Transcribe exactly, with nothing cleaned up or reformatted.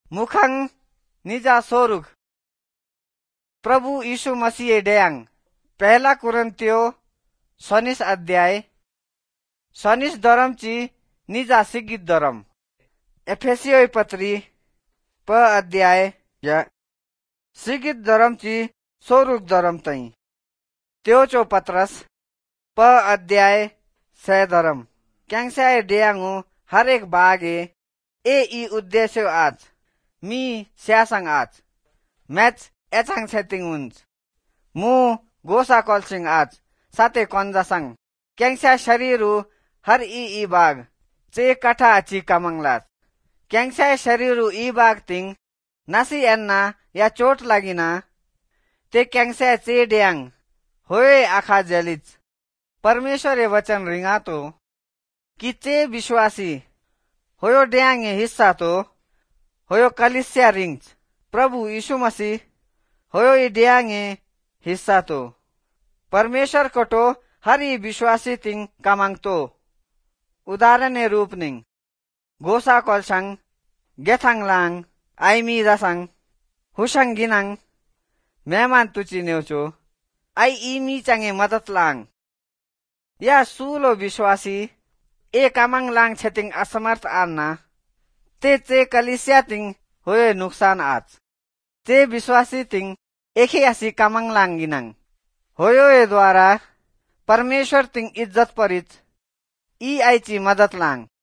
मुखंग निजा सोरुग प्रभु यीशु मसीह डेयांग पहला कुरंतियो सनिस अध्याय सनिस धरमची निजा सिगित धरम एफेसियो पत्री प अध्याय या सिगित धरमची सोरुग धरम तई त्यो चो पत्रस प अध्याय सह धरम क्यांगसाय डेयांगो हर एक बागे ए ई उद्देश्य आज मी स्यासंग आज मैच एचांग सेटिंग उन्स मु गोसा कॉलसिंग आज साते कौंजा संग क्यांगसा शरीरु हर ई ई बाग चे कठा अची कमंगलात क्यांगसा शरीरु ई बाग तिंग नासी एन्ना या चोट लागिना ते क्यांगसा चे डेयांग होए आखा जलिच परमेश्वर वचन रिंगा तो कि चे विश्वासी होयो डेयांग हिस्सा तो होयो कलिसिया रिंग्स प्रभु यीशु मसीह होयो ई डेयांग हिस्सा तो परमेश्वर को तो हर ई विश्वासी तिंग कामंग तो उदाहरण रूप निंग गोसा कॉलसंग गेथंग लांग आईमी दासंग हुशंग गिनंग मेहमान तुची नेवचो आई ईमी चंगे मदद लांग या सूलो विश्वासी ए कामंग लांग छतिंग असमर्थ आना ते चे कलिसिया तिंग होए नुकसान आज ते विश्वासी तिंग एके असी कामंग लांग गिनंग होयो ए द्वारा परमेश्वर तिंग इज्जत परिच ई आईची मदद लांग